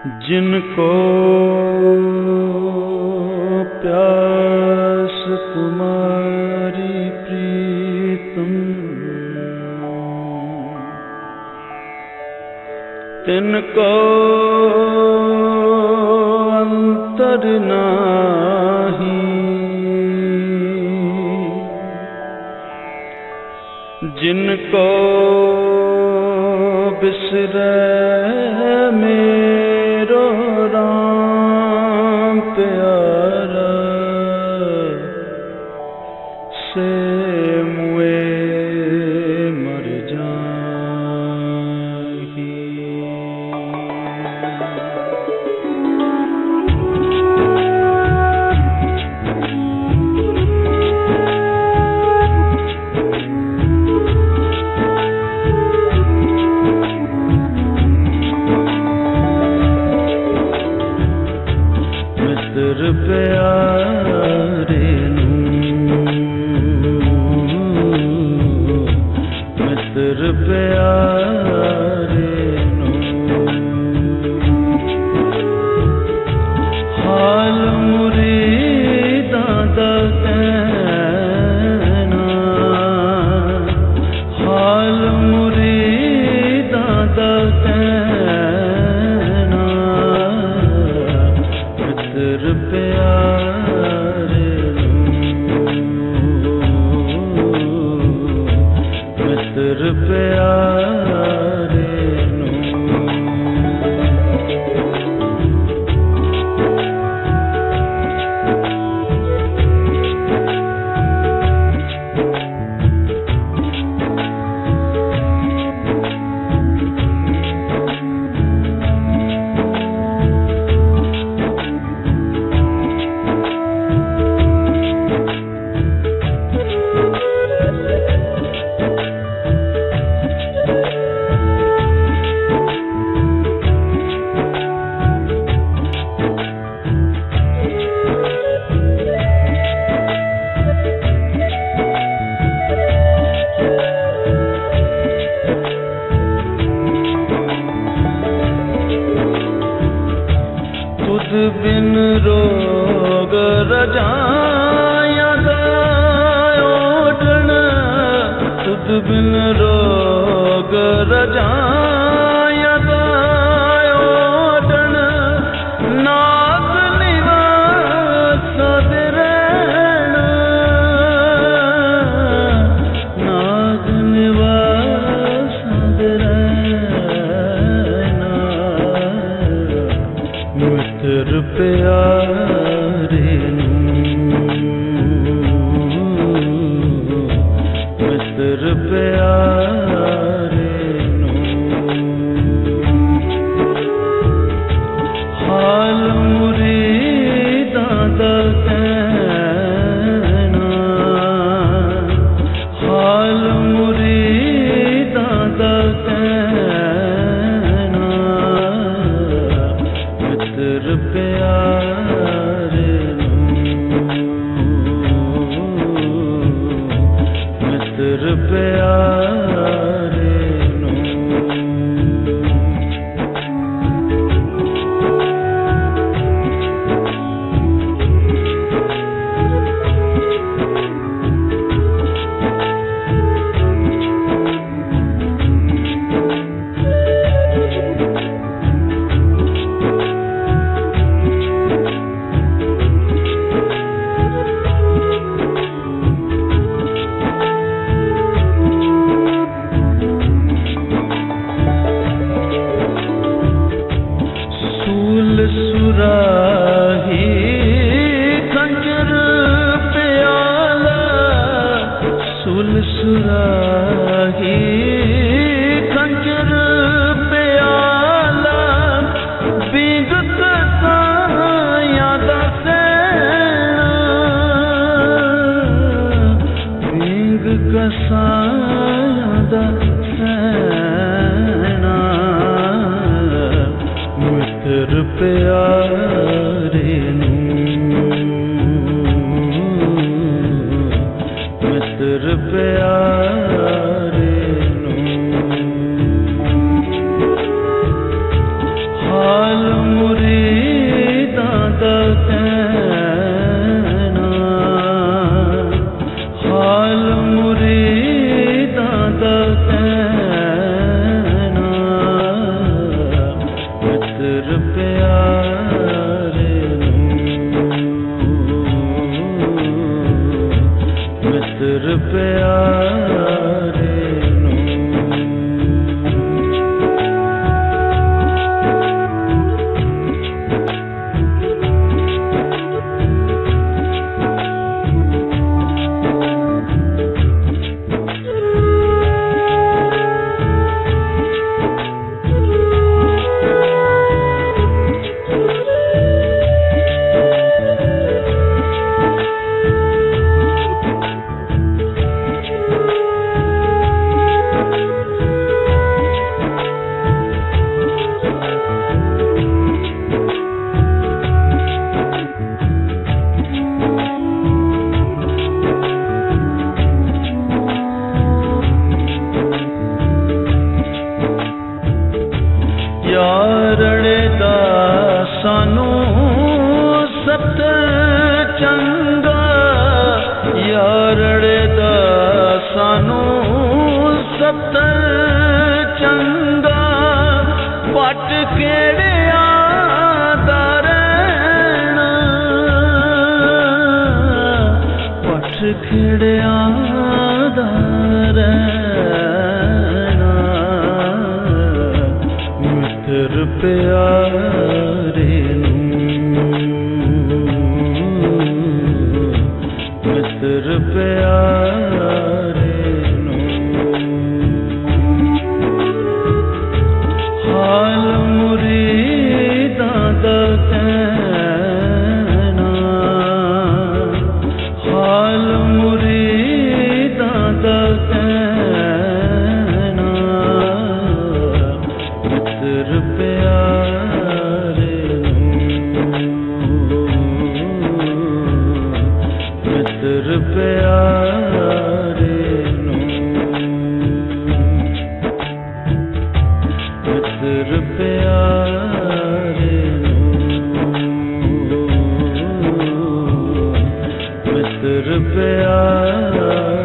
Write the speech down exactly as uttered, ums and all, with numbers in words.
जिनको प्यास तुम्हारी प्रीतम, तिनको अंतर नाही, जिनको बिसरे मेरो राम प्यारा, से मुए मर जाही। मित्र प्यारे नू, मित्र प्यारे नू, हाल मुरीदां दा कहना, हाल मुरीदां दा कहना, मित्र प्यारे नू, मित्र प्यारे नू। तुझ बिन रोग रजाया दा ओढ़ण, तुझ बिन रोग रजाया दा ओढ़ण, नाग निवासा दे रहना, नाग निवासा दे रहना, मित्र प्यारे नू, मित्र प्यारे नू, हाल मुरीदां दा कहना, हाल मुरीदां दा कहना, मित्र प्यारे नू, मित्र प्यारे नू। सत्तर चंगा पट केड़िया दा रहना, पट केड़िया दा रहना, मित्र प्यारे मित्र प्यारे नू। हाल मुरीदां दा कहना, हाल मुरीदां दा कहना, मित्र प्यारे मित्र प्यारे नू, मित्र प्यारे नू, मित्र प्यारे।